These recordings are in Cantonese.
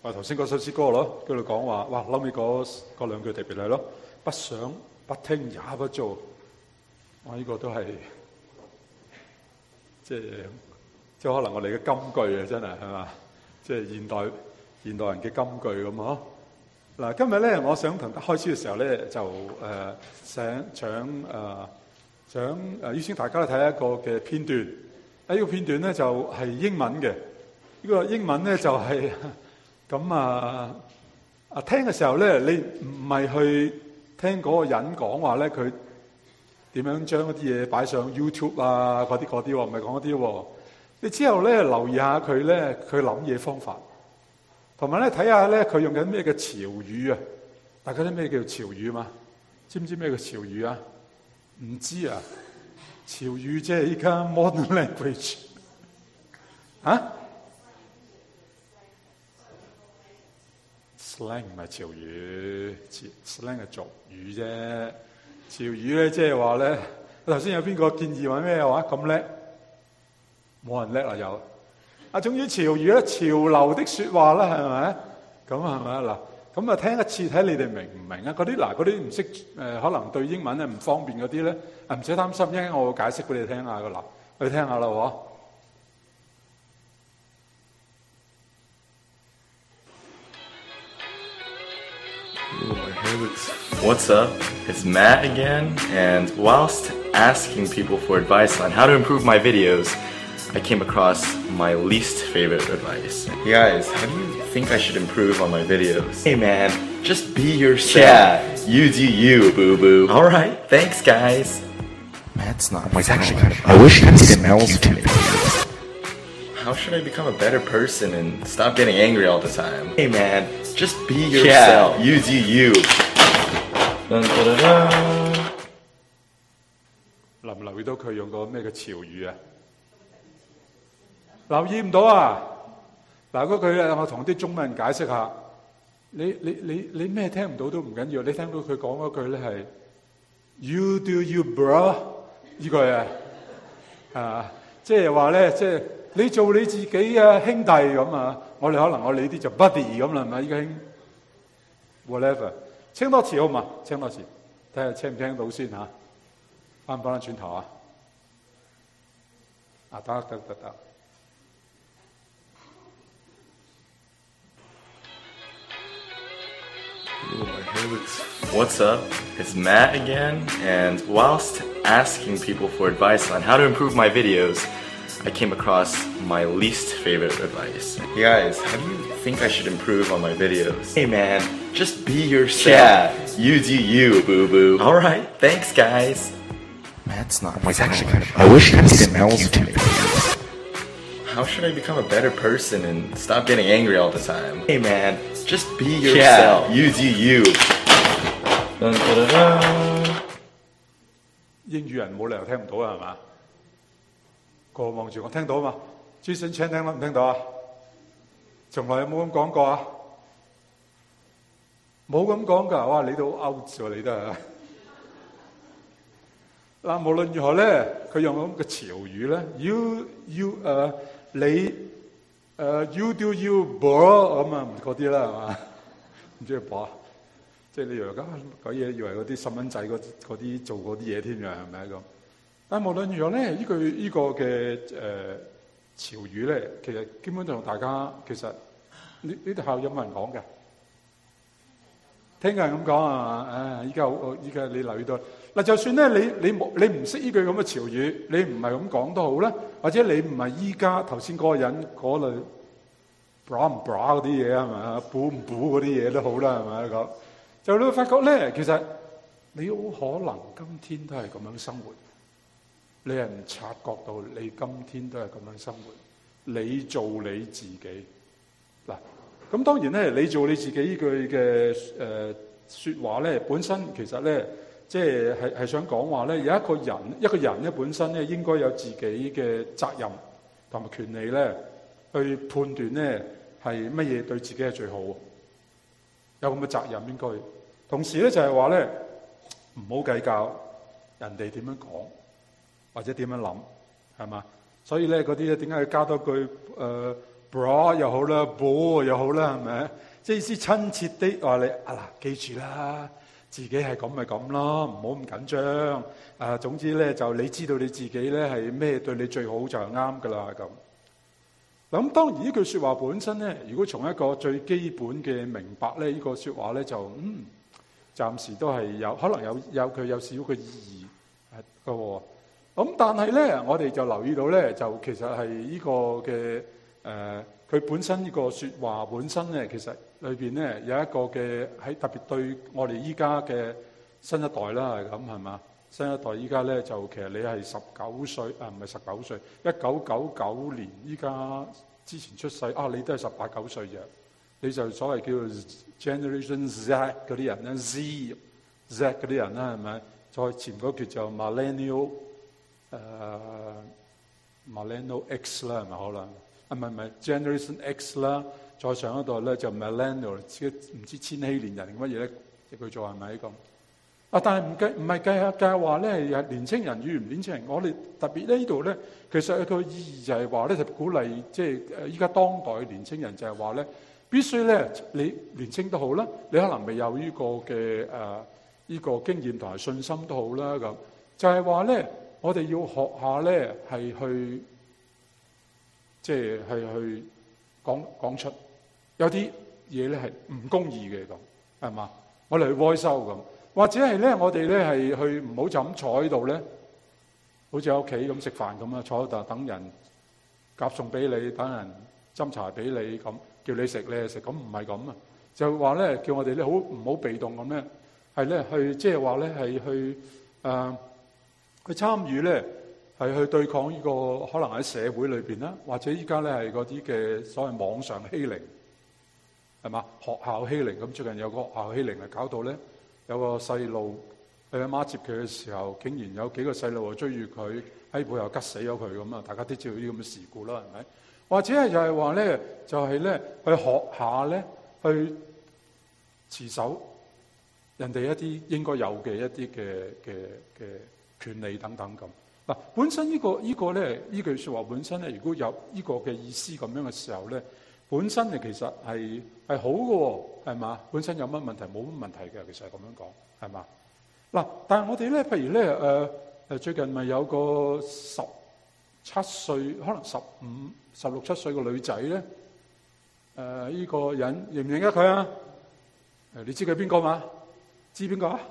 頭先嗰首詩歌咯，佢哋講話，哇，後尾嗰兩句特別係咯，不想不聽也不做，哇！呢個都係即係可能我哋嘅金句啊，真係係嘛？即係現代人嘅金句咁嗬。嗱，今日咧，我想同開始嘅時候咧，就想邀請大家去睇一個嘅片段。呢個片段咧就係英文嘅。呢個英文咧就係咁聽嘅時候咧，你唔係去聽嗰個人講話咧，佢點樣將一啲嘢擺上 YouTube 啊嗰啲喎，唔係講嗰啲喎。你之後咧留意下佢咧，佢諗嘢方法，同埋咧睇下咧佢用緊咩嘅潮語啊？大家知咩叫潮語嘛？知唔知咩叫潮語啊？唔知啊？潮語即係依家 modern language 啊？slang 唔係潮語 ，slang 係俗語啫。潮語咧即係話咧，頭先有邊個建議話咩話咁叻？冇人叻啦，有總之潮語咧，潮流的說話啦，係咪？咁係咪嗱？咁聽一次睇你哋明唔明啊？嗰啲唔識可能對英文咧唔方便嗰啲咧，唔使擔心，一陣我會解釋俾你聽下噶啦，去聽下啦喎。 What's up? It's Matt again, and whilst asking people for advice on how to improve my videos, I came across my least favorite advice. Hey guys, how do you think I should improve on my videos? Hey man, just be yourself. Yeah, you do you, boo-boo. Alright, thanks guys. Matt's not. It's actually kind of. I wish he smells too. How should I become a better person and stop getting angry all the time? Hey man, just be yourself. Yeah, you do you. Dun, dun, dun, dun. 留唔留意到佢用個咩嘅潮語啊？留意唔到啊？嗱，嗰句咧，我同啲中文人解釋下。你咩聽唔到都唔緊要，你聽到佢講嗰句咧係 You do you, bro 呢句啊，即係話咧，即係你做你自己啊，兄弟咁啊。我哋可能我哋呢啲就 buddy 咁啦，係咪？依家興 whatever， 聽多次好嘛？聽多次，睇下聽唔聽到先嚇。翻唔翻得轉頭啊？得。 What's up? It's Matt again, and whilst asking people for advice on how to improve my videos, I came across my least favorite advice. Hey guys, how do you think I should improve on my videos? Hey man, just be yourself. Yeah, you do you, boo-boo. Alright, thanks guys. Matt's not. It's actually kind of. I wish he smells too. How should I become a better person and stop getting angry all the time? Hey man, just be yourself. Yeah, you do you. Dun, dun, dun, dun. 英語人冇理由聽唔到啊，係嘛？個望住我聽到嘛？Jason Chan聽唔聽到啊？從來有冇咁講過啊？冇咁講㗎，哇！你都 out 咗，你都係。嗱，無論如何咧，佢用咁嘅潮語咧 ，you do you bro 咁啊，嗰啲啦係嘛？唔知係 bro， 即係你以為搞嘢，以為嗰啲細蚊仔嗰啲做嗰啲嘢添㗎，係咪咁？但無論如何咧，呢個嘅潮語咧，其實基本上大家其實呢度校有冇人講嘅？聽人咁講啊！依家你留意到嗱，就算咧你唔識呢句咁嘅潮語，你唔係咁講都好啦，或者你唔係依家頭先嗰個人嗰類 bra 唔 bra 嗰啲嘢係咪？補唔補嗰啲嘢都好啦，係咪咁？就你會發覺咧，其實你好可能今天都係咁樣生活，你係唔察覺到你今天都係咁樣生活，你做你自己嗱。咁當然咧，你做你自己呢句嘅説話咧，本身其實咧，即係想講話咧，有一個人咧本身咧應該有自己嘅責任同埋權利咧，去判斷咧係乜嘢對自己係最好，有咁嘅責任應該。同時咧就係話咧，唔好計較人哋點樣講或者點樣諗，係嘛？所以咧嗰啲咧點解要加多句 bro 又好啦 ，bo 又好啦，係咪？即係意思親切啲話你記住啦，自己係咁咪咁咯，唔好咁緊張。總之咧就你知道你自己咧係咩對你最好就係啱噶啦咁。咁當然呢句説話本身咧，如果從一個最基本嘅明白咧，呢個説話咧就暫時都係可能有佢有少少嘅意義嘅喎。咁但係咧，我哋就留意到咧，就其實係呢個嘅佢本身呢個説話本身咧，其實裏邊咧有一個嘅喺特別對我哋依家嘅新一代啦，係咁係嘛？新一代依家咧就其實你係19歲唔係19歲，1999年依家之前出世你都係18、9歲啫，你就所謂叫做 Generation Z 嗰啲人咧 Z 嗰啲人啦，係咪？再前嗰叫做 Millennial X 啦，係咪可能？唔係 Generation X 啦，再上一代咧就 Millennial， 唔知千禧年人乜嘢咧，叫做係咪咁？但係唔係計下話咧，年青人與唔年青人，我哋特別呢度咧，其實個意義就係話咧，就鼓勵即係依家當代年青人就係話咧，必須咧你年青都好啦，你可能未有呢個嘅呢個經驗同埋信心都好啦咁，就係話咧，我哋要學下咧係去。即係去講出有啲嘢咧係唔公義嘅咁，係嘛？我哋去哀收咁，或者係咧我哋咧係去唔好就咁坐喺度咧，好似喺屋企咁食飯咁啊，坐喺度等人夾餸俾你，等人斟茶俾你咁，叫你食你食，咁唔係咁啊！就話咧叫我哋咧好唔好被動咁咧，係咧去即係話咧係去去參與咧。係去對抗呢個可能喺社會裏邊啦，或者依家咧係嗰啲嘅所謂網上欺凌，係嘛？學校欺凌咁，最近有個學校欺凌係搞到咧有個細路佢阿媽接佢嘅時候，竟然有幾個細路追住佢喺背後吉死咗佢咁啊！大家都知道啲咁嘅事故啦，係咪？或者係就係話咧，就係咧去學下咧去持守人哋一啲應該有嘅一啲嘅權利等等咁。嗱，本身呢個咧，呢句説話本身咧，如果有呢個嘅意思咁樣嘅時候咧，本身其實係好嘅喎，係嘛？本身有乜問題？冇乜問題嘅，其實係咁樣講，係嘛？嗱，但係我哋咧，譬如咧最近咪有個17歲，可能16、17歲嘅女仔咧，呢個人認唔認得佢啊？你知佢邊個嘛？知邊個啊？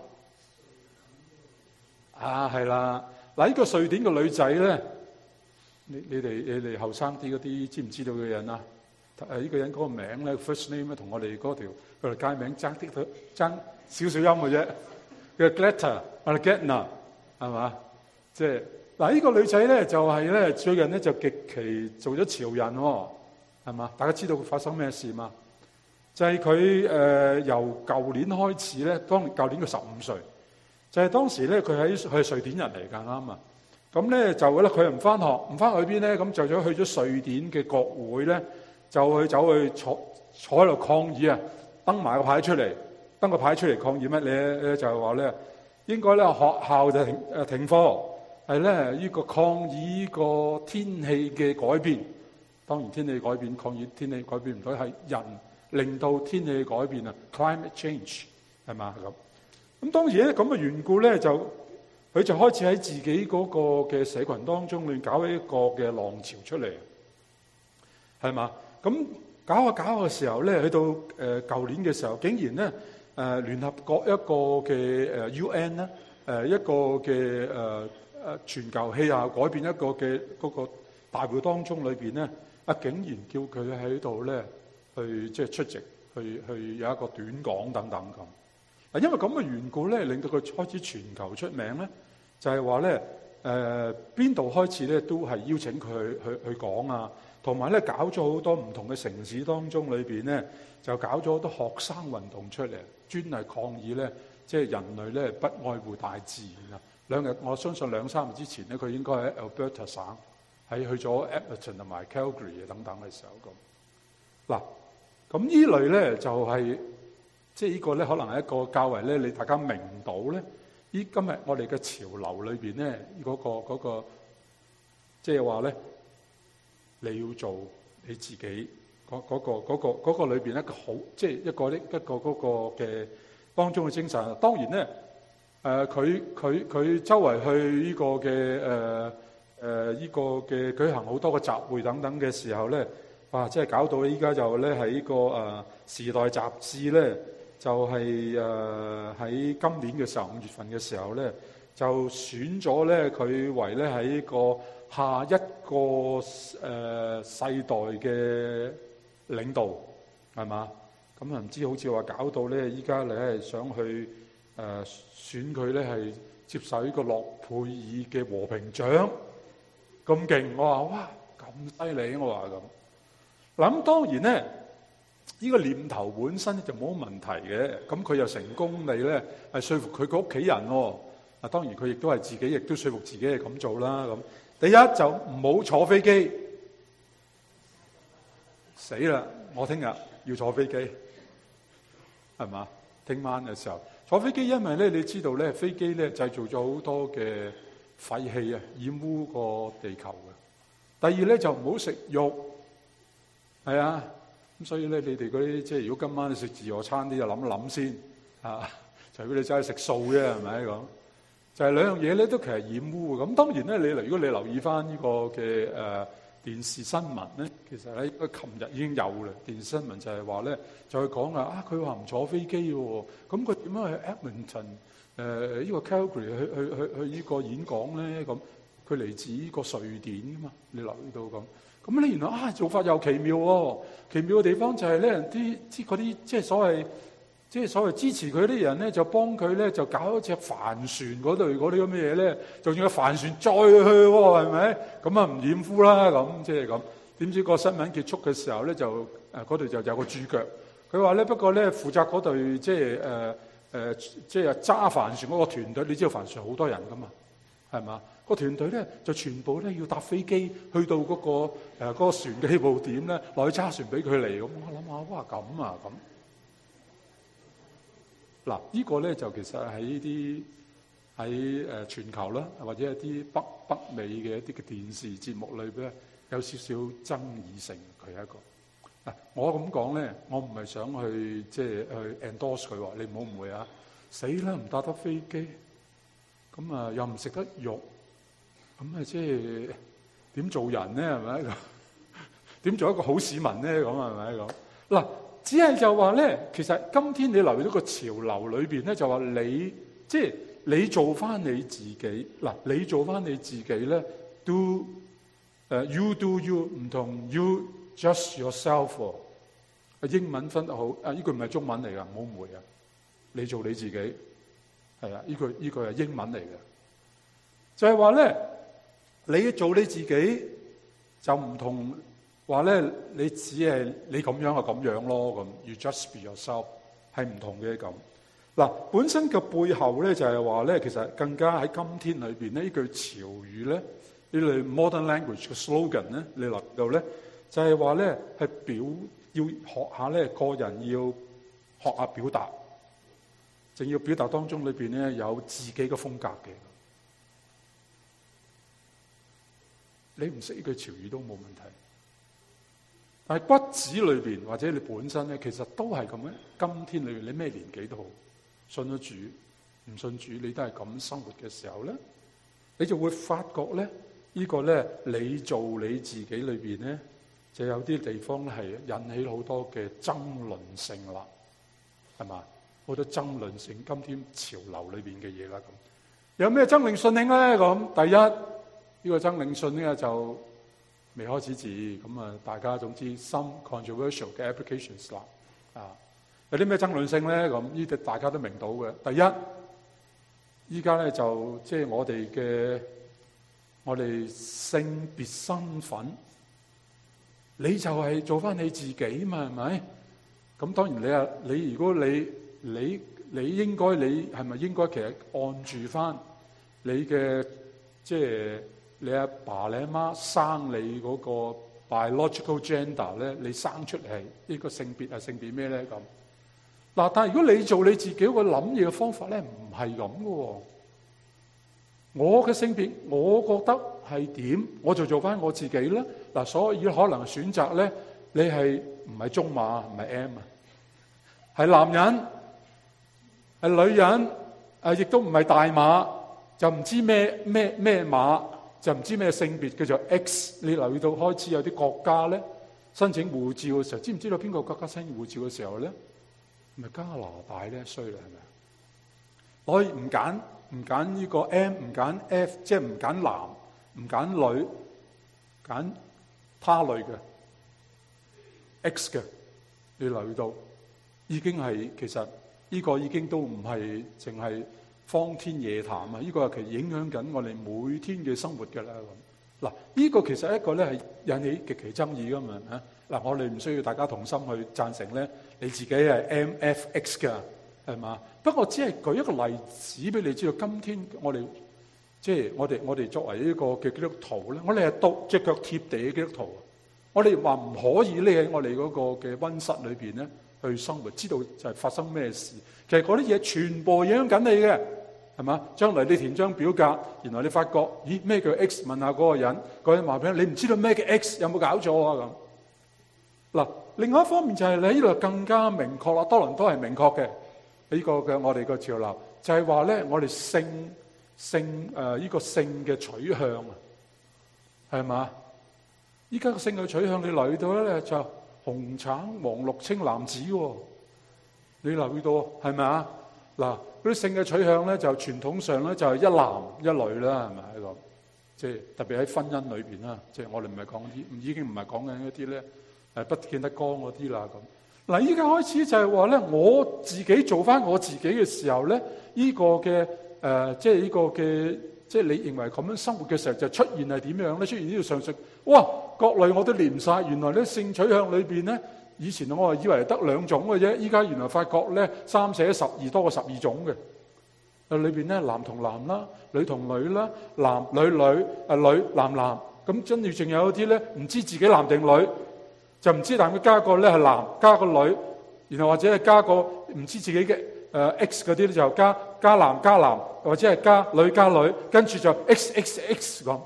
係啦。嗱，呢個瑞典嘅女仔咧，你哋後生啲嗰啲知唔知道嘅人啊？呢個人嗰個名咧 ，first name 同我哋嗰條街名爭少少音嘅啫，叫 Greta 或者 Getna 係嘛？即係嗱，呢個女仔咧就係咧最近咧就極其做咗潮人喎，係嘛？大家知道發生咩事嘛？就係佢由舊年開始咧，舊年佢15歲。就係當時咧，佢係瑞典人嚟㗎，啱啊！咁咧就咧，佢又唔翻學，唔翻去邊咧？咁就去咗瑞典嘅國會咧，就走去坐喺度抗議啊！登埋個牌出嚟，登個牌出嚟抗議乜咧？就係話咧，應該咧學校就停課，係咧呢個抗議呢個天氣嘅改變。當然天氣改變，抗議天氣改變唔到，係人令到天氣改變啊 ！Climate change 係嘛咁？咁當時咧咁嘅緣故咧，佢就開始喺自己嗰個嘅社群當中亂搞一個嘅浪潮出嚟，係嘛？咁搞下嘅時候咧，去到舊年嘅時候，竟然咧聯合國一個嘅UN 咧一個嘅全球氣候改變一個嘅嗰個大會當中裏邊咧，竟然叫佢喺度咧去即係出席，去有一個短講等等咁。因為咁嘅緣故咧，令到佢開始全球出名咧，就係話咧，邊度開始咧都係邀請佢去講啊，同埋咧搞咗好多唔同嘅城市當中裏邊咧，就搞咗好多學生運動出嚟，專係抗議咧，即係人類咧不愛護大自然啊！我相信2-3日之前咧，佢應該喺 Alberta 省，喺去咗 Edmonton 同埋 Calgary 等等嘅時候咁。嗱，咁呢類咧就係。即係呢個咧，可能係一個較為咧，你大家明到咧，今日我哋嘅潮流裏邊咧，嗰個即係話咧，你要做你自己嗰個裏邊一個好，即係一個嗰個嘅當中嘅精神。當然咧，佢周圍去呢個嘅呢個嘅舉行好多個集會等等嘅時候咧，哇！即係搞到依家就咧喺呢個時代雜誌咧，就係喺今年嘅時候5月份嘅時候咧，就選咗咧佢為咧喺個下一個世代嘅領導，係嘛？咁唔知好似話搞到咧，依家你係想去選佢咧係接受呢個諾貝爾嘅和平獎，咁勁！我話哇，咁犀利！我話咁。嗱咁當然咧，呢個念頭本身就冇乜問題嘅。咁佢又成功地咧係說服佢個屋企人喎。啊，當然佢亦都係自己，亦都說服自己係咁做啦。咁第一就唔好坐飛機，死啦！我聽日要坐飛機，係嘛？聽晚嘅時候坐飛機，因為咧你知道咧，飛機咧製造咗好多嘅廢氣啊，染污個地球嘅。第二咧就唔好食肉。係啊，咁所以咧，你哋嗰啲即係如果今晚食自助餐啲，就諗一諗先啊。除非你真係食素啫，係咪咁？就係兩樣嘢咧，都其實染污嘅。咁當然咧，如果你留意翻呢個嘅電視新聞咧，其實咧琴日已經有啦。電視新聞就係話咧，就去講佢話唔坐飛機喎，咁佢點樣去 Edmonton 呢個 Calgary 去呢個演講咧？咁佢嚟自呢個瑞典㗎嘛？你留意到咁。咁咧原來做法又奇妙喎！奇妙嘅地方就係咧，啲即係所謂支持佢啲人咧，就幫佢咧就搞一隻帆船嗰類嗰啲咁嘅嘢咧，就用個帆船載去喎，係咪？咁啊唔染污啦，咁即係咁。點知個新聞結束嘅時候咧，就嗰度就有個注腳，佢話咧不過咧負責嗰隊即係揸帆船嗰個團隊，你知道帆船好多人噶嘛，係嘛？個團隊咧就全部咧要搭飛機去到嗰個船嘅起步點咧，落去揸船俾佢嚟。咁我諗下，哇咁啊咁！嗱，呢個咧就其實喺全球啦，或者一啲北美嘅一啲嘅電視節目裏邊有少少爭議性。佢係一個我咁講咧，我唔係想去即係去 endorse 佢話，你唔好誤會啊！死啦，唔搭得飛機，咁又唔食得肉。咁即係點做人咧？係咪？點做一個好市民咧？咁係咪咁？嗱，只係就話咧，其實今天你留意到個潮流裏邊咧，就話你做翻你自己。嗱，你做翻你自己咧，you do you 唔同 you just yourself。英文分得好，呢句唔係中文嚟㗎，唔好誤會啊！你做你自己，係啊，呢句係英文嚟嘅，就係話咧。你做你自己就唔同話咧，你只係你咁樣就咁樣咯。咁 you just be yourself 係唔同嘅咁。嗱，本身嘅背後咧就係話咧，其實更加喺今天裏邊呢句潮語咧，呢類 modern language 嘅 slogan 咧，你嚟到咧就係話咧係要學下咧，個人要學下表達，仲要表達當中裏邊咧有自己嘅風格嘅。你唔識呢句潮語都冇問題，但係骨子裏邊或者你本身咧，其實都係咁嘅。今天裏邊你咩年紀都好，信咗主唔信主，你都係咁生活嘅時候咧，你就會發覺咧，呢個咧你做你自己裏邊咧，就有啲地方係引起好多嘅爭論性啦，係嘛？好多爭論性，今天潮流裏邊嘅嘢啦咁。有咩爭論性咧？咁第一。呢個爭領信咧就未開始字，咁大家總之 some controversial 嘅 applications 啦，有啲咩爭論性咧？咁呢啲大家都明到嘅。第一，依家咧就即係我哋性別身份，你就係做翻你自己嘛，係咪？咁當然你如果你應該你係咪應該其實按住翻你嘅即係？你阿爸你阿媽生你嗰個 biological gender 咧，你生出嚟係呢個性別係性別咩咧咁？嗱，但係如果你做你自己個諗嘢嘅方法咧，唔係咁嘅喎。 我嘅性別，我覺得係點，我就做翻我自己啦。嗱，所以可能選擇咧，你係唔係中碼，唔係 M 啊，係男人，係女人，亦都唔係大碼，就唔知咩碼，就唔知咩性別，叫做 X。你留意到開始有啲國家咧申請護照嘅時候，知唔知道邊個國家申請護照嘅時候咧？咪加拿大咧衰啦，係咪？可以唔揀呢個 M， 唔揀 F， 即係唔揀男，唔揀女，揀他類嘅 X 嘅。你留意到已經係其實呢個已經都唔係淨係荒天野談啊！呢個係其實影響緊我哋每天嘅生活㗎啦。嗱，呢個其實一個咧係引起極其爭議㗎嘛嚇。嗱，我哋唔需要大家同心去贊成咧，你自己係 MFX 㗎，係嘛？不過只係舉一個例子俾你知道，今天我哋即係我哋作為呢個嘅基督徒咧，我哋係隻腳貼地嘅基督徒。我哋話唔可以匿喺我哋嗰個嘅溫室裏邊咧去生活，知道就係發生咩事。其實嗰啲嘢全部影響緊你嘅，係嘛？將來你填張表格，原來你發覺，咦，咩叫 X？ 問下嗰個人，嗰人話俾你，你唔知道咩叫 X， 有冇搞錯啊咁？嗱，另外一方面就係你喺呢度更加明確啦，多倫多係明確嘅呢個嘅我哋個潮流，就係話咧，我哋性呢個性嘅取向啊，係嘛？依家個性嘅取向，你留意到咧就紅橙黃綠青藍紫喎，你留意到係咪啊？嗱，嗰啲性嘅取向咧就傳統上咧就係一男一女啦，係咪喺度？即係特別喺婚姻裏邊啦，即係我哋唔係講啲，已經唔係講緊一啲咧不見得光嗰啲啦咁。嗱，依家開始就係話咧，我自己做翻我自己嘅時候咧，呢個嘅即係呢個嘅。即係你認為咁樣生活嘅時候，就出現係點樣咧？出現呢個上述，哇，各類我都連晒。原來咧性取向裏邊咧，以前我係以為得兩種嘅啫，依家原來發覺咧3寫12多過12種嘅。裏邊咧男同男啦，女同女啦，男女女女男男，咁跟住仲有啲咧唔知自己男定女，就唔知但佢加個咧係男加個女，然後或者係加個唔知自己嘅。X 嗰啲咧就加男加男，或者係加女加女，跟住就 XXX 咁。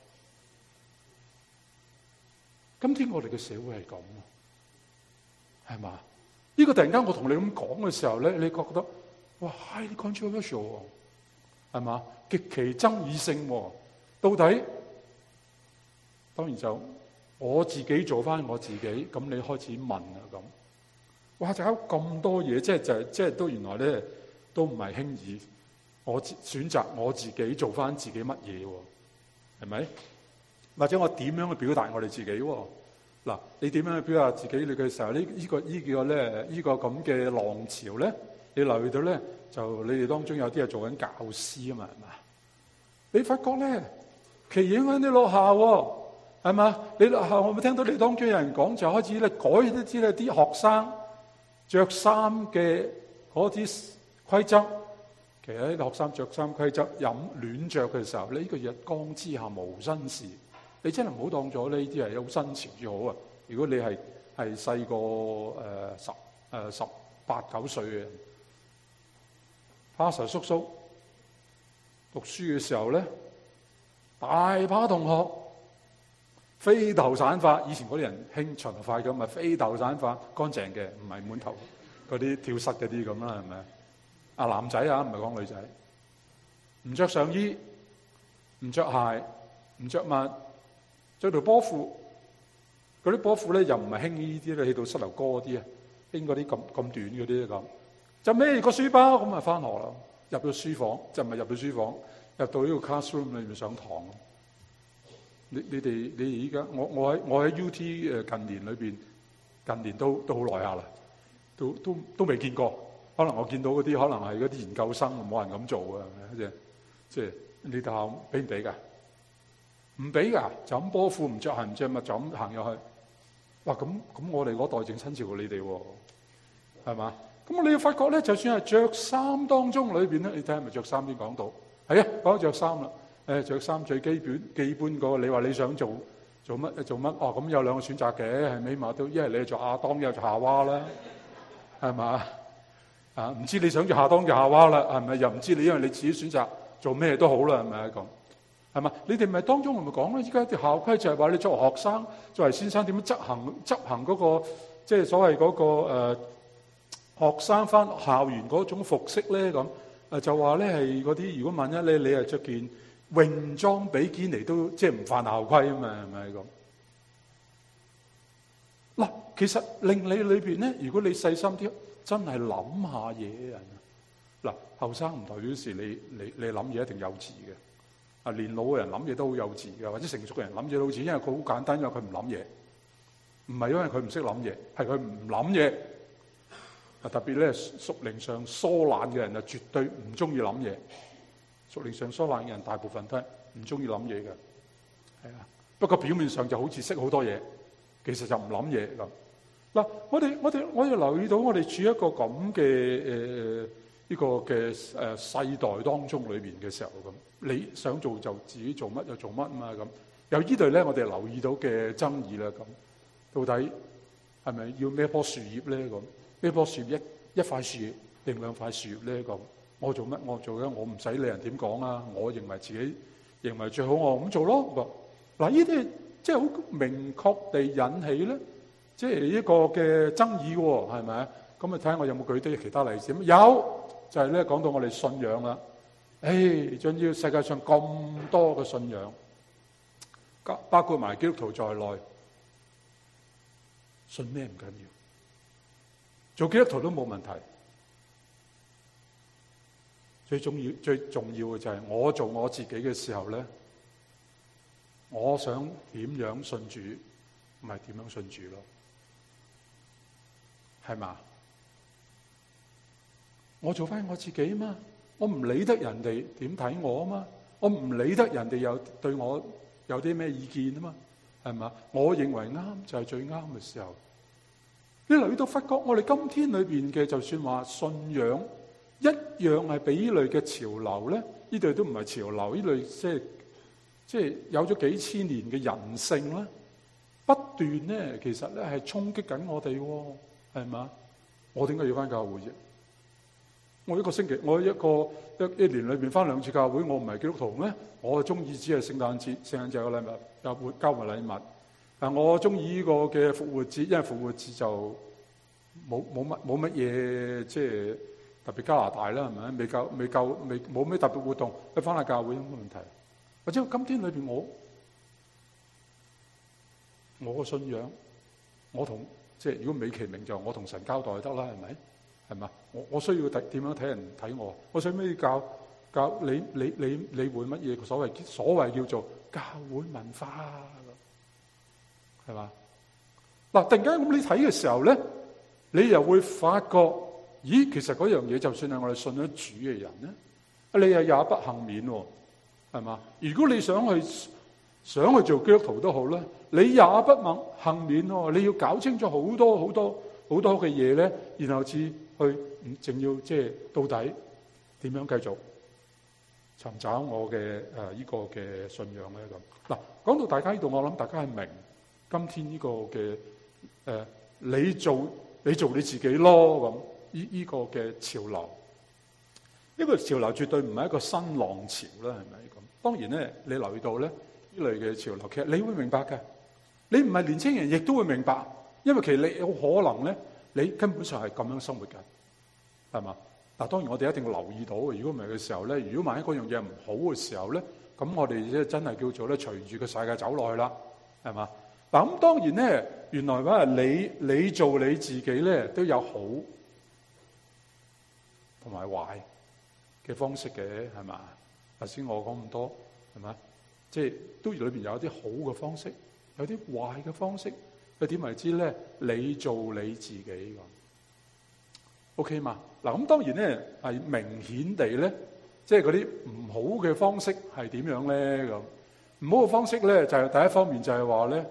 今天我哋嘅社會係咁，係嘛？呢個突然間我同你咁講嘅時候咧，你覺得哇 highly controversial 係嘛？極其爭議性喎。到底當然就我自己做翻我自己，咁你開始問啦咁。哇！就搞咁多嘢，即係都原來咧都唔係輕易。我選擇我自己做翻自己乜嘢喎？係咪？或者我點樣去表達我哋自己喎？嗱，你點樣去表達自己你嘅時候，呢個咁嘅浪潮咧，你留意到咧，就你哋當中有啲係做緊教師啊嘛，係嘛？你發覺咧，其影響啲落校喎，係嘛？你落校我咪聽到你當中有人講，就開始咧改一啲咧啲學生着衫嘅嗰啲規則，其實啲學生着衫規則飲亂着嘅時候，呢個日光之下無新事。你真係唔好當咗呢啲係有新潮至好啊！如果你係細個18、19歲嘅 Pastor 叔叔讀書嘅時候咧，大把同學飛頭散髮，以前嗰啲人興長頭髮咁，咪飛頭散髮，乾淨嘅，唔係滿頭嗰啲跳蚤嗰啲咁啦，係咪？啊男仔啊，唔係講女仔，唔着上衣，唔着鞋，唔着襪，着條波褲。嗰啲波褲咧又唔係興呢啲咧，去到膝頭哥嗰啲啊，興嗰啲咁短嗰啲咁。就孭個書包咁啊，翻學啦，入到書房就唔係入到書房，入到呢個 classroom 裏面上堂。你依家我喺 UT 近年裏邊，近年都好耐下啦，都未見過。可能我見到嗰啲可能係嗰啲研究生，冇人咁做啊！即係你哋校俾唔俾㗎？唔俾㗎，就咁波褲唔着鞋唔着襪就咁行入去。哇！咁我哋嗰代正親切過你哋喎，係嘛？咁你要發覺咧，就算係着衫當中裏邊咧，你睇下咪着衫先講到。係啊，講着衫啦。着衫最基本嗰個，你話你想做乜？哦，咁有兩個選擇嘅，係起碼都一係你做亞當，一係做夏娃啦，係嘛？啊，唔知你想做夏當就夏娃啦，係咪？又唔知你因為你自己選擇做咩都好啦，係咪咁？係嘛？你哋咪當中會唔會講咧？依家啲校規就係話你作為學生、作為先生點樣執行嗰個即係所謂嗰個學生翻校園嗰種服飾咧咁就話咧係嗰啲如果萬一咧你係着件泳裝比堅尼都即係唔犯校規啊嘛，係咪咁？嗱，其實令你裏邊咧，如果你細心啲，真係諗下嘢啊！嗱，後生唔代表時你諗嘢一定幼稚嘅。年老嘅人諗嘢都好幼稚嘅，或者成熟嘅人諗嘢都好似，因為佢好簡單，因為佢唔諗嘢，唔係因為佢唔識諗嘢，係佢唔諗嘢。特別咧，屬靈上疏懶嘅人就絕對唔中意諗嘢。屬靈上疏懶嘅人大部分都係唔中意諗嘢嘅，係啊。不過表面上就好似識好多嘢，其實就唔諗嘢咁。嗱，我哋留意到，我哋處一個咁嘅呢個嘅世代當中裏邊嘅時候咁，你想做就自己做乜就做乜啊嘛咁。有呢類咧，我哋留意到嘅爭議啦咁，到底係咪要孭棵樹葉咧咁？孭棵樹葉一塊樹葉定兩塊樹葉咧咁？我做乜我做嘅，我唔使理人點講啊！我認為自己認為最好，我咁做咯。嗱，呢啲即係好明確地引起咧，即係一個嘅爭議喎，係咪？咁啊睇下我有冇舉啲其他例子？有。就係咧講到我哋信仰啦，仲要世界上咁多嘅信仰，包括埋基督徒在內，信咩唔緊要，做基督徒都冇問題。最重要嘅就係我做我自己嘅時候咧，我想點樣信主，咪點樣信主咯，係嘛？我做翻我自己啊嘛，我唔理得人哋點睇我啊嘛，我唔理得人哋有對我有啲咩意見啊嘛，係嘛？我認為啱就係最啱嘅時候。你留意到發覺我哋今天裏邊嘅，就算話信仰一樣係俾呢類嘅潮流咧，呢類都唔係潮流，呢類即係有咗幾千年嘅人性咧，不斷咧其實咧係衝擊緊我哋喎，係嘛？我點解要翻教會啫？我一個星期，我一年裏邊翻2次教會，我唔係基督徒咩？我中意只係聖誕節嘅禮物，又交換禮物。但我中意呢個嘅復活節，因為復活節就冇乜嘢，即係特別加拿大啦，係咪？未冇咩特別活動，去翻下教會有乜問題？或者今天裏邊我個信仰，我同即係如果美其名就我同神交代得啦，係咪？係嘛？我需要點樣睇人睇我？我想咩教你會乜嘢？所謂叫做教會文化，係嘛？嗱，突然間咁你睇嘅時候咧，你又會發覺，咦，其實嗰樣嘢就算係我哋信咗主嘅人咧，你又也不幸免喎，係嘛？如果你想去做基督徒都好啦，你也不幸免喎，你要搞清楚好多嘅嘢咧，然後至去淨要即係到底點樣繼續尋找我嘅呢個嘅信仰咧咁。嗱，講到大家呢度，我諗大家係明今天呢個嘅你做你自己咯咁，呢個嘅潮流，呢個潮流絕對唔係一個新浪潮啦，係咪咁？當然咧，你留意到咧呢類嘅潮流，其實你會明白嘅。你唔係年青人，亦都會明白，因為其實你有可能咧，你根本上係咁樣生活緊，係嘛？嗱，當然我哋一定要留意到，如果唔係嘅時候咧，如果萬一嗰樣嘢唔好嘅時候咧，咁我哋即係真係叫做咧隨住個世界走落去啦，係嘛？嗱，咁當然咧，原來話你做你自己咧都有好同埋壞嘅方式嘅，係嘛？頭先我講咁多，係嘛？即係都裏邊有啲好嘅方式，有啲壞嘅方式。佢點為之咧？你做你自己咁 ，OK 嘛？嗱，咁當然咧係明顯地咧，即係嗰啲唔好嘅方式係點樣咧？咁唔好嘅方式咧，就係第一方面就係話咧，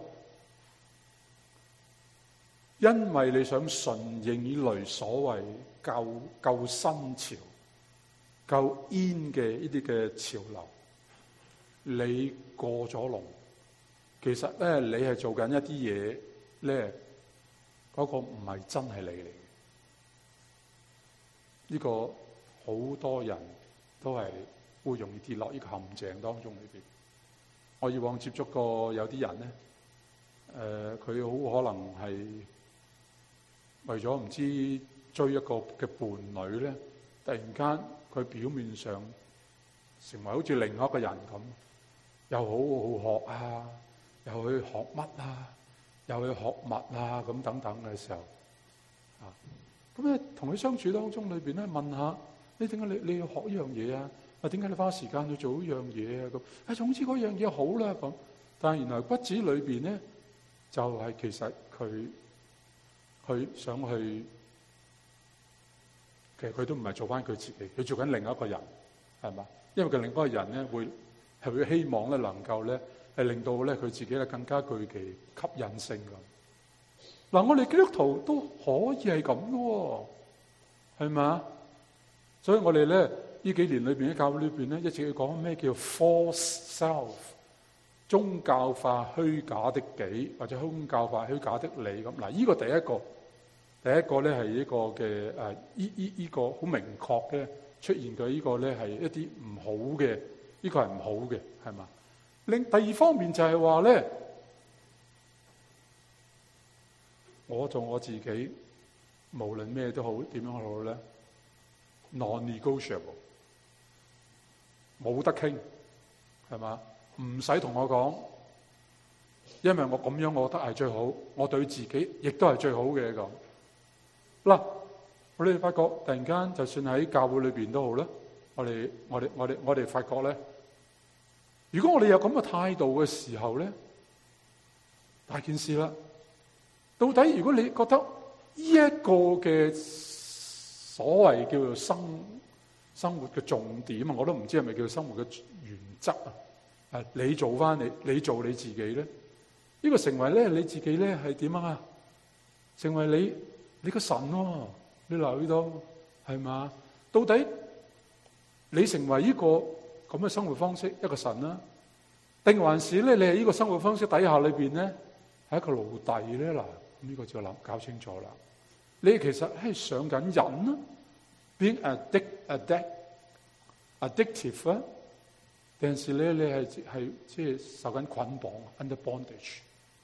因為你想順應呢類所謂夠新潮、夠 in 嘅呢啲嘅潮流，你過咗龍，其實咧你係做緊一啲嘢咧，嗰個唔係真係你嚟嘅。呢個好多人都係會容易跌落呢個陷阱當中裏邊。我以往接觸過有啲人咧，佢好可能係為咗唔知追一個嘅伴侶咧，突然間佢表面上成為好似另一個人咁，又好好學啊，又去學乜啊，又去學物啊，咁等等嘅時候，咁咧同佢相處當中裏邊咧，問下你點解你要學呢樣嘢啊？點解你花時間去做呢樣嘢啊？咁總之嗰樣嘢好啦咁，但係原來骨子裏邊咧，就係其實佢想去，其實佢都唔係做翻佢自己，佢做緊另一個人，係嘛？因為佢另一個人咧會希望咧能夠咧係令到咧佢自己咧更加具其吸引性咁。嗱，我哋基督徒都可以係咁嘅，係嘛？所以我哋咧呢幾年裏邊喺教會裏邊咧一直去講咩叫 false self， 宗教化虛假的己，或者宗教化虛假的你咁。嗱，呢個第一個咧係呢個嘅呢個好明確嘅出現嘅，呢個咧係一啲唔好嘅，呢個係唔好嘅，係嘛？第二方面就係話咧，我做我自己，無論咩都好，點樣好咧 ，non-negotiable， 冇得傾，係嘛？唔使同我講，因為我咁樣我覺得係最好，我對自己亦都係最好嘅咁。嗱，我哋發覺突然間，就算喺教會裏邊都好啦，我哋發覺咧，如果我哋有咁嘅態度嘅時候咧，大件事啦。到底如果你覺得呢一個嘅所謂叫做生活嘅重點啊，我都唔知係咪叫生活嘅原則啊？你做翻你做你自己咧，呢個成為咧你自己咧係點啊？成為你個神喎，你留意到係嘛？到底你成為呢個咁嘅生活方式一個神啦，定還是咧你係呢個生活方式底下裏邊咧係一個奴隸咧？嗱，呢個就搞清楚啦。你其實係上緊癮啦，being addictive 啊，定是咧你係即係受緊捆綁 under bondage。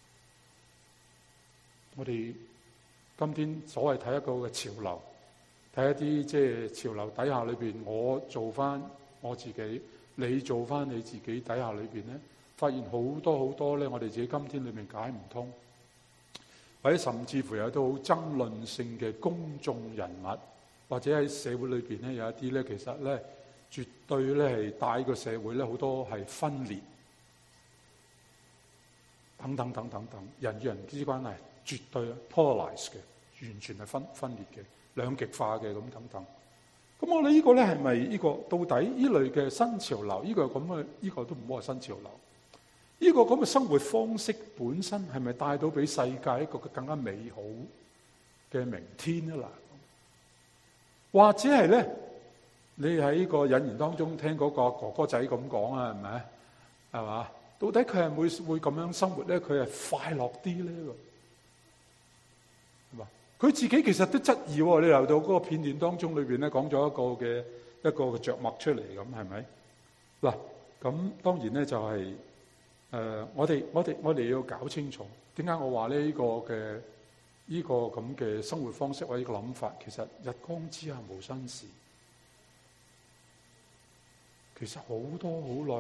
我哋今天所謂睇一個嘅潮流，睇一啲即係潮流底下裏邊，我做翻我自己，你做翻你自己底下裏邊咧，發現好多咧，我哋自己今天裏面解唔通，或者甚至乎有啲好爭論性嘅公眾人物，或者喺社會裏邊咧有一啲咧，其實咧絕對咧係帶個社會咧好多係分裂，等等，人與人之間係絕對 polarize 嘅，完全係分裂嘅，兩極化嘅咁等等。咁我哋呢個咧係咪呢個到底呢類嘅新潮流？呢個咁嘅呢個都唔好話新潮流。呢個咁嘅生活方式本身係咪帶到俾世界一個更加美好嘅明天啊？嗱，或者係咧，你喺呢個引言當中聽嗰個哥哥仔咁講啊，係咪？係嘛？到底佢係會咁樣生活咧？佢係快樂啲咧？係嘛？佢自己其實都質疑喎。你留到嗰個片段當中裏邊咧，講咗一個嘅着墨出嚟，咁係咪？嗱，咁當然咧就係。我哋要搞清楚點解我話咧呢個咁嘅生活方式或者呢個諗法，其實日光之下無新事。其實好耐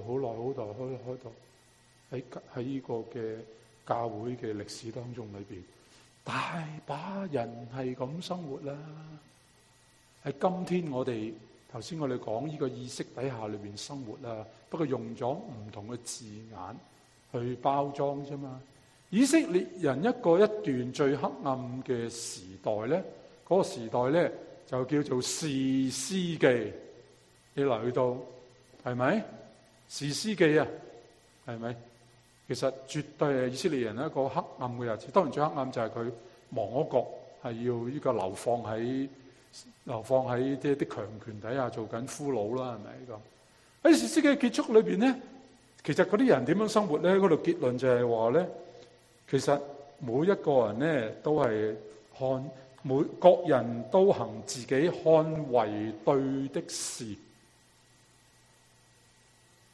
喺呢個嘅教會嘅歷史當中裏邊，大把人係咁生活啦。喺今天我哋頭先我哋講呢個意識底下裏邊生活啦，不過用咗唔同嘅字眼去包裝啫嘛。以色列人一段最黑暗嘅時代咧，嗰個時代咧就叫做士師記。你留意到係咪？士師記啊，係咪？其實絕對係以色列人一個黑暗嘅日子。當然最黑暗就係佢亡咗國，係要呢個流放喺啲強權底下做緊俘虜啦，係咪咁？喺士師記嘅結束裏邊咧，其實嗰啲人點樣生活咧？嗰度結論就係話咧，其實每一個人咧都係各人都行自己看為對的事。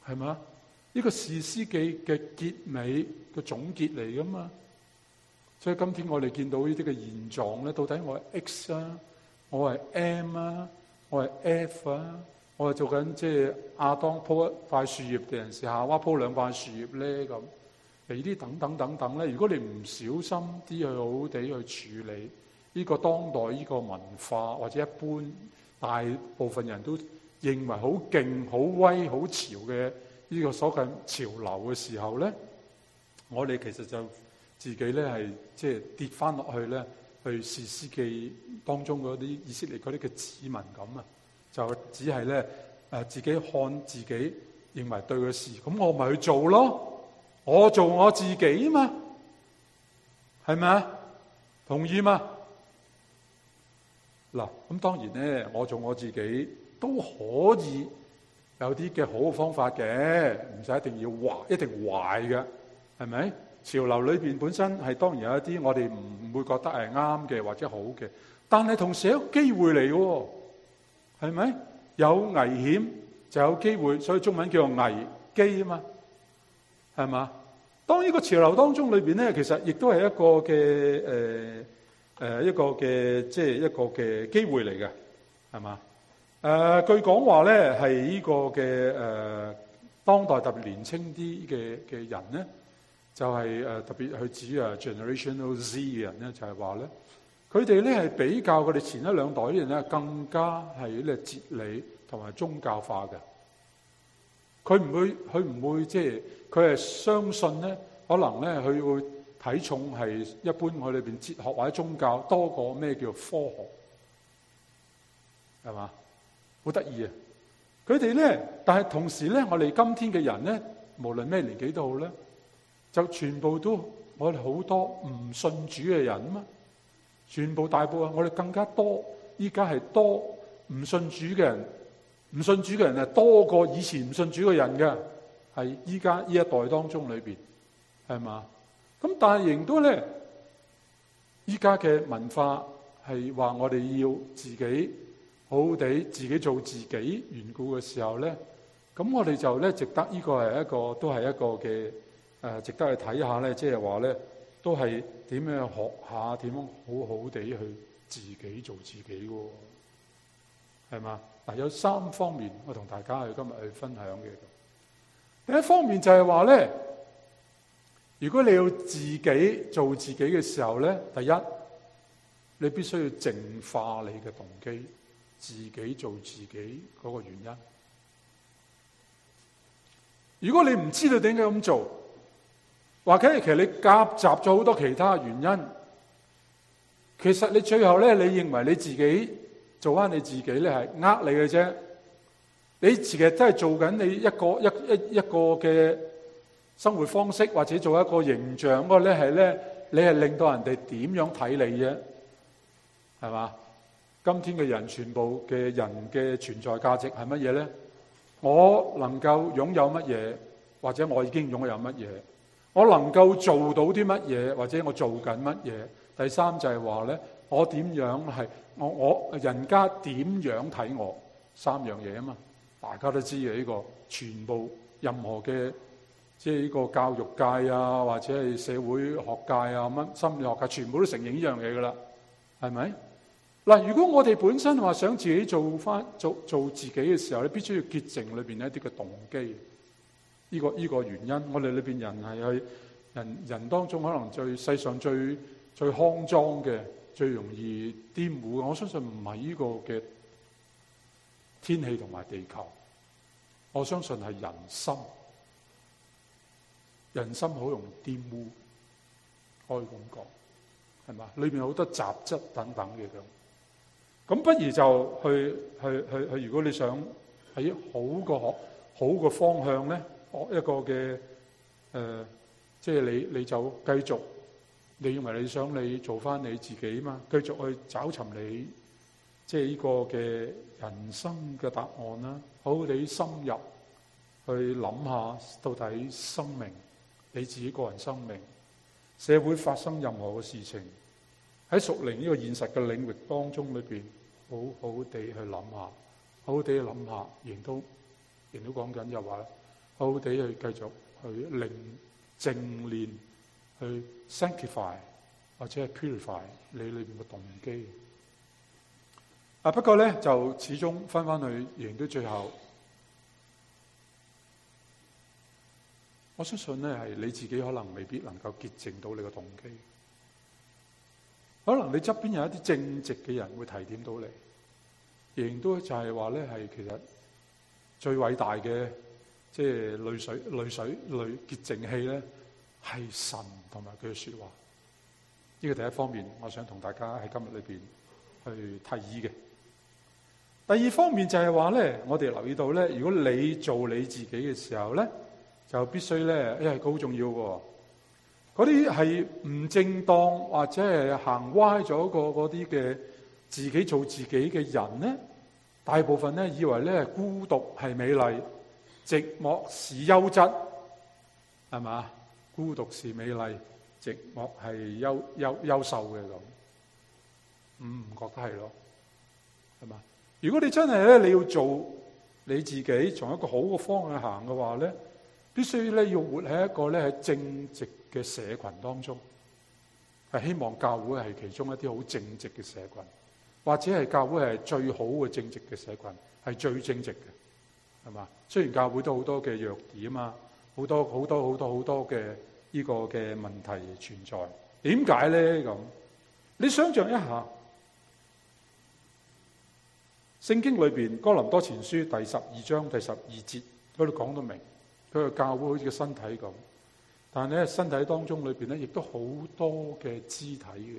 係嘛？呢個士師記嘅結尾嘅總結嚟噶嘛？所以今天我哋見到呢啲嘅現狀咧，到底我係 X 啊，我係 M 啊，我係 F 啊，我係做緊即係亞當鋪一塊樹葉定係夏娃鋪兩塊樹葉咧咁？呢啲等等等等咧，如果你唔小心啲去好好地去處理呢個當代呢個文化，或者一般大部分人都認為好勁、好威、好潮嘅呢個所謂潮流嘅時候咧，我哋其實就自己咧係即係跌翻落去咧，去士師記當中嗰啲以色列嗰啲嘅子民咁啊，就只係咧自己看自己認為對嘅事，咁我咪去做咯。我做我自己嘛，係咪啊？同意嘛？嗱，咁當然咧，我做我自己都可以有啲嘅好嘅方法嘅，唔使一定要一定壞嘅，係咪？潮流裏邊本身係當然有一啲我哋唔會覺得係啱嘅或者好嘅，但係同時有機會嚟喎，係咪？有危險就有機會，所以中文叫做危機啊嘛。係嘛？當呢個潮流當中裏邊咧，其實亦都係一個嘅一個嘅即係一個嘅機會嚟嘅，係嘛？據講話咧係呢個嘅當代特別年青啲嘅人咧，就係特別去指Generational Z 嘅人咧，就係話咧，佢哋咧係比較佢哋前一兩代啲人咧更加係咧哲理同埋宗教化嘅。佢唔會即係佢係相信咧，可能咧佢會睇重係一般我裏邊哲學或者宗教多過咩叫科學，係嘛？好得意啊！佢哋咧，但係同時咧，我哋今天嘅人咧，無論咩年紀都好咧，就全部都我哋好多唔信主嘅人啊嘛，全部大部分我哋更加多，依家係多唔信主嘅人。唔信主嘅人係多過以前唔信主嘅人嘅，係依家呢一代當中裏邊，係嘛？咁但係亦都咧，依家嘅文化係話我哋要自己好好地自己做自己緣故嘅時候咧，咁我哋就咧值得呢個係一個都係一個嘅值得去睇下咧，即係話咧都係點樣學下點樣好好地去自己做自己喎，係嘛？嗱，有3方面我同大家今日去分享嘅。第一方面就係話咧，如果你要自己做自己嘅時候咧，第一你必須要淨化你嘅動機，自己做自己嗰個原因。如果你唔知道點解咁做，或者其實你夾雜咗好多其他原因，其實你最後咧，你認為你自己做翻你自己咧係呃你嘅啫，你自己都係做緊你一個嘅生活方式，或者做一個形象嗰個咧係咧，你係令到人哋點樣睇你啫，係嘛？今天嘅人全部嘅人嘅存在價值係乜嘢咧？我能夠擁有乜嘢，或者我已經擁有乜嘢？我能夠做到啲乜嘢，或者我做緊乜嘢？第三就係話咧，我點樣係我人家點樣睇我？3樣嘢啊嘛，大家都知嘅呢個，全部任何嘅即係呢個教育界啊，或者係社會學界啊，乜心理學界，全部都承認呢樣嘢噶啦，係咪？嗱，如果我哋本身話想自己做自己嘅時候，你必須要潔淨裏邊一啲嘅動機。呢個原因，我哋裏邊人係人當中可能世上最骯髒嘅、最容易玷污嘅。我相信唔係呢個嘅天氣同埋地球，我相信係人心。人心好容易玷污，可以咁講，係嘛？裏邊好多雜質等等嘅咁。咁不如就去，如果你想喺好個方向咧，一個嘅即係你就繼續，你認為你想你做翻你自己嘛，繼續去找尋你即係呢個嘅人生嘅答案啦，好好地深入去諗下，到底生命你自己個人生命、社會發生任何嘅事情，喺屬靈呢個現實嘅領域當中裏邊，好好地去諗下，好好地去諗下，亦都講緊就話， 好好地去繼續去靈正練，去 sanctify 或者係 purify 你裏面嘅動機。不過咧就始終翻去，贏到最後，我相信咧係你自己可能未必能夠潔淨到你嘅動機。可能你側邊有一啲正直嘅人會提點到你，贏到就係話咧係其實最偉大嘅即係濾潔淨器咧係神同埋佢嘅說話。呢個第一方面，我想同大家喺今日裏邊去提議嘅。第二方面就係話咧，我哋留意到咧，如果你做你自己嘅時候咧，就必須咧，因為好重要嘅。嗰啲係唔正當或者係行歪咗嗰啲嘅自己做自己嘅人咧，大部分咧以為咧孤獨係美麗，寂寞是優質，係嘛？孤獨是美麗，寂寞係優秀嘅咁，唔覺得係咯？係嘛？如果你真係咧，你要做你自己，從一個好嘅方向行嘅話咧，必須咧要活喺一個咧係正直嘅社群當中，係希望教會係其中一啲好正直嘅社群，或者係教會係最好嘅正直嘅社群，係最正直嘅，係嘛？雖然教會都好多嘅弱點啊，好多嘅呢個嘅問題存在，點解咧咁？你想象一下。聖經裏邊哥林多前書第12章第12節嗰度講到明，佢個教會好似個身體咁，但係咧身體當中裏邊咧亦都好多嘅肢體嘅。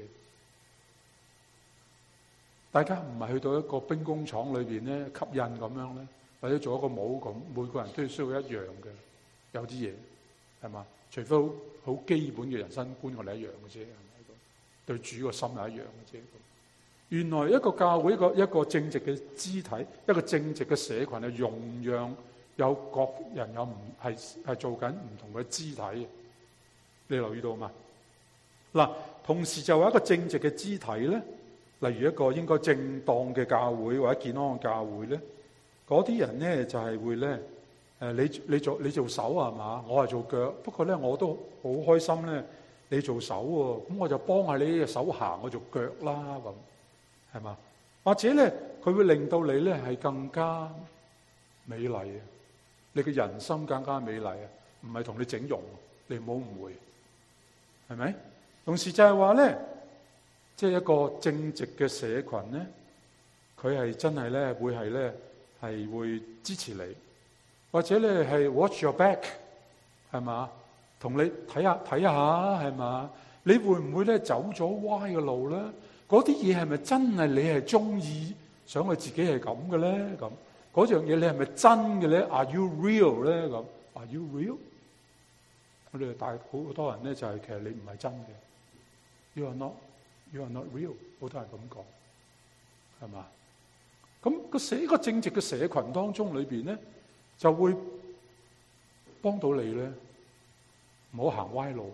大家唔係去到一個兵工廠裏邊咧吸印咁樣咧，或者做一個帽咁，每個人都要需要一樣嘅，有啲嘢係嘛？除非好基本嘅人生觀我哋一樣嘅啫，係咪？對主個心係一樣嘅啫。原來一個教會一個正直嘅肢體，一個正直嘅社群係容讓有各人有唔係做緊唔同嘅肢體嘅，你留意到嘛？嗱，同時就有一個正直嘅肢體咧，例如一個應該正當嘅教會或者健康嘅教會咧，嗰啲人咧就係會咧你做手係嘛？我係做腳，不過咧我都好開心咧，你做手喎，咁我就幫下你隻手行，我做腳啦咁。係嘛？或者咧，佢會令到你咧係更加美麗啊！你嘅人生更加美麗啊！唔係同你整容，你唔好誤會，係咪？同時就係話咧，即係一個正直嘅社群咧，佢係真係咧會係咧係會支持你，或者咧係 watch your back， 係嘛？同你睇下係嘛？你會唔會咧走咗歪嘅路咧？嗰啲嘢係咪真係你係中意想佢自己係咁嘅咧？咁嗰樣嘢你係咪真嘅咧 ？Are you real 咧？咁 Are you real？ 我哋大好多人咧就係其實你唔係真嘅 ，You are not real。好多人咁講，係嘛？咁個正直嘅社群當中裏邊咧，就會幫到你咧，唔好行歪路，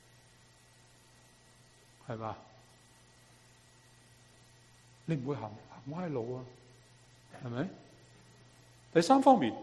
係嘛？你唔會行歪路啊，係咪？第三方面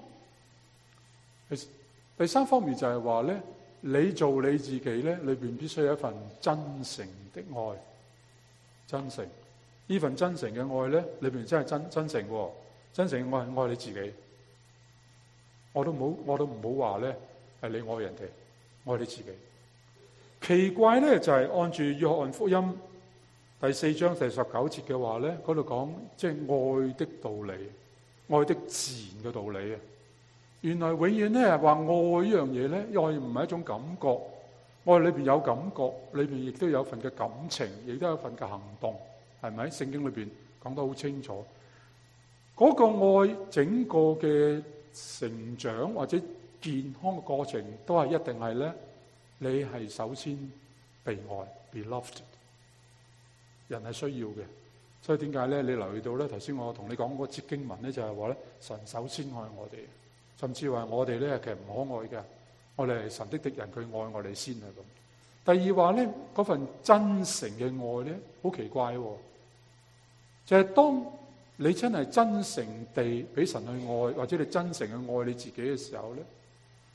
就係話咧，你做你自己咧，裏邊必須有一份真誠的愛。真誠呢份真誠嘅愛咧，裏邊真係真誠喎。真誠嘅愛係愛你自己。我都唔好話咧係你愛人哋，愛你自己。奇怪咧就係按住約翰福音第4章第19節嘅話咧，嗰度講即係愛的道理，愛的自然嘅道理啊！原來永遠咧話愛呢樣嘢咧，愛唔係一種感覺，愛裏邊有感覺，裏邊亦都有份嘅感情，亦都有份嘅行動，係咪？聖經裏邊講得好清楚，嗰個愛整個嘅成長或者健康嘅過程，都係一定係咧，你係首先被愛 ，be loved。人係需要嘅，所以點解咧？你留意到咧？頭先我同你講嗰節經文咧，就係話咧，神首先愛我哋，甚至話我哋咧其實唔可愛嘅，我哋係神的敵人，佢愛我哋先啊咁。第二話咧，嗰份真誠嘅愛咧，好奇怪喎，就係當你真係真誠地俾神去愛，或者你真誠去愛你自己嘅時候咧，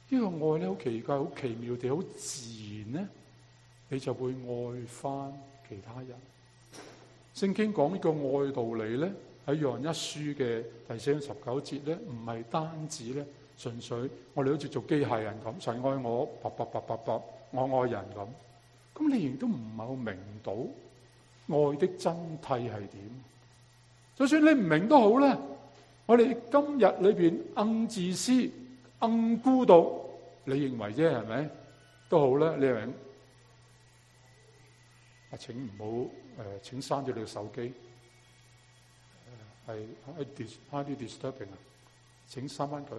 呢個愛咧好奇怪、好奇妙地、好自然咧，你就會愛翻其他人。聖經講呢個愛道理咧，喺約翰一書嘅第4章19節咧，唔係單止咧純粹我哋好似做機械人咁，神愛我，我愛人咁。咁你亦都唔係好明到愛的真諦係點。就算你唔明都好咧，我哋今日裏邊硬自私、硬孤獨，你認為啫係咪？都好咧，你明？請唔好請刪咗你嘅手機。係highly disturbing 啊！請刪翻佢。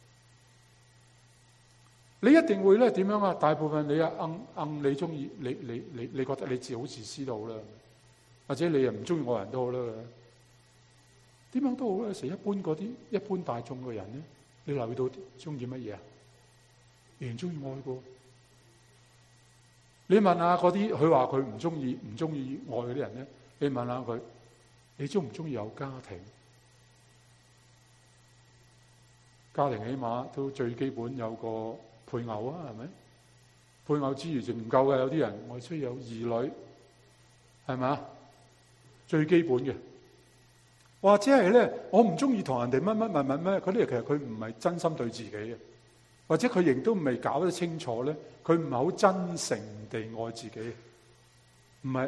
你一定會咧點樣啊？大部分你你中意你覺得你自好自私都好啦，或者你又唔中意愛人都好啦。點樣都好咧，成一般嗰啲一般大眾嘅人咧，你留意到中意乜嘢啊？仍然中意愛嘅。你問下嗰啲佢話佢唔中意愛嗰啲人咧，你問下佢，你中唔中意有家庭？家庭起碼都最基本有個配偶啊，係咪？配偶之餘仲唔夠嘅，有啲人我需要有兒女，係咪啊？最基本嘅。或者係咧，我唔中意同人哋乜嗰啲，其實佢唔係真心對自己嘅，或者佢亦都未搞得清楚咧，佢唔係好真誠地愛自己，唔係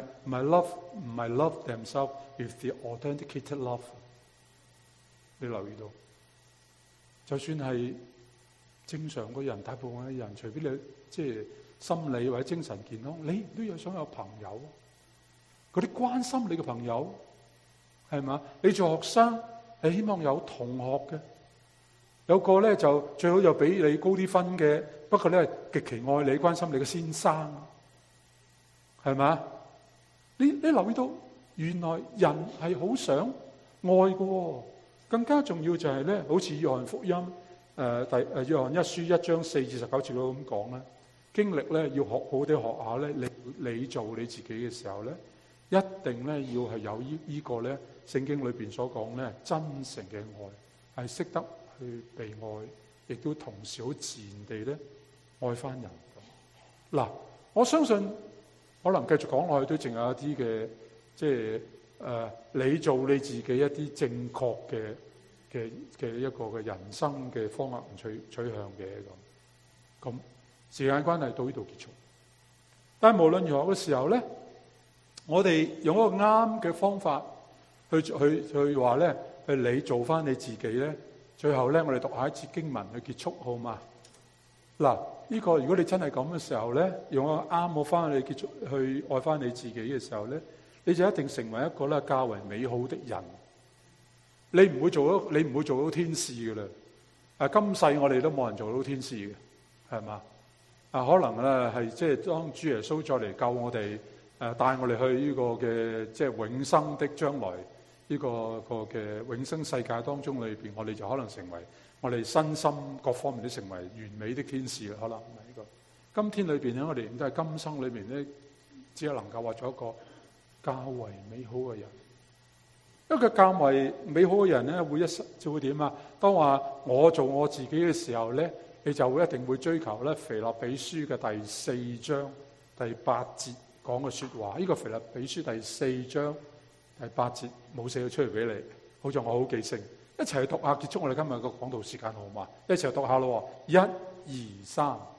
love themselves with the authenticated love。你留意到，就算係正常嘅人，大部分嘅人，除非你即係心理或者精神健康，你都有想有朋友，嗰啲關心你嘅朋友。係嘛？你做學生，你希望有同學嘅，有個咧就最好就比你高啲分嘅，不過咧極其愛你、關心你嘅先生，係嘛？你留意到，原來人係好想愛嘅，更加重要就係咧，好似約翰福音約翰一書1章4至19節都咁講啦，經歷咧要學好啲學下咧，你做你自己嘅時候咧，一定咧要係有呢個咧。聖經裏邊所講咧，真誠嘅愛係識得去被愛，亦都同時好自然地咧愛翻人。嗱，我相信可能繼續講落去都仲有一啲嘅，即係你做你自己一啲正確嘅一個嘅人生嘅方向取向嘅咁。時間關係到呢度結束。但係無論如何嘅時候咧，我哋用一個啱嘅方法。去話咧，你做翻你自己咧，最後咧，我哋讀下一節經文去結束，好嘛？嗱，呢個如果你真係咁嘅時候咧，用個啱好翻去結束，去愛翻你自己嘅時候咧，你就一定成為一個咧較為美好的人。你唔會做到天使噶啦。今世我哋都冇人做到天使嘅，係嘛？可能咧係即係當主耶穌再嚟救我哋，帶我哋去呢個嘅即係永生的將來。呢個嘅永生世界當中裏邊，我哋就可能成為我哋身心各方面都成為完美的天使啦。可能唔係呢個。今天裏邊咧，我哋都係今生裏邊咧，只係能夠話做一個較為美好嘅人。一個較為美好嘅人咧，會就會點啊？當話我做我自己嘅時候咧，你就會一定會追求咧腓立比書嘅第4章第8節講嘅説話。呢個腓立比書第4章。第8節冇寫咗出嚟俾你，好似我好記性，一齊去讀下，結束我哋今日個講道時間好嘛？一齊讀下咯，1、2、3。